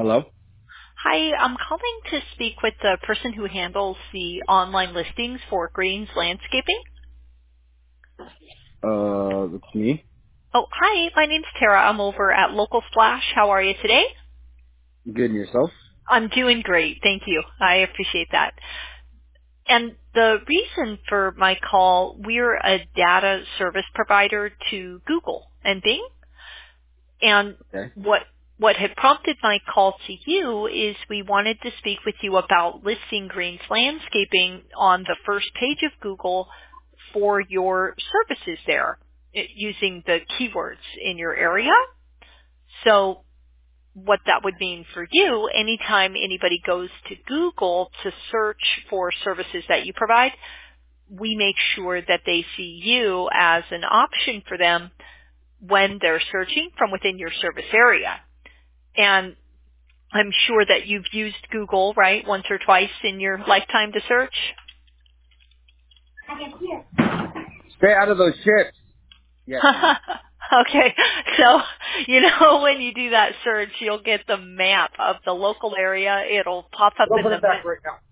Hello? Hi, I'm calling to speak with the person who handles the online listings for Greens Landscaping. It's me. Oh, hi, my name's Tara. I'm over at Local Splash. How are you today? Good, and yourself? I'm doing great. Thank you. I appreciate that. And the reason for my call, we're a data service provider to Google and Bing. And Okay. what had prompted my call to you is we wanted to speak with you about listing Greens Landscaping on the first page of Google for your services there using the keywords in your area. So what that would mean for you, anytime anybody goes to Google to search for services that you provide, we make sure that they see you as an option for them when they're searching from within your service area. And I'm sure that you've used Google, right, once or twice in your lifetime to search. Stay out of those chips. Yes, ma'am. Okay, so when you do that search, you'll get the map of the local area. It'll pop up Don't in put the it back right now.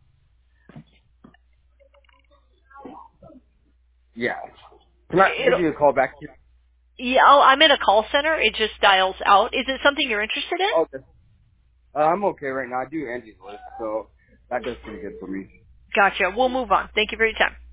Yeah. Can I give it'll you a call back? yeah. I'm in a call center. It just dials out. Is it something you're interested in? Okay. I'm okay right now. I do Angie's List, so that does pretty good for me. Gotcha. We'll move on. Thank you for your time.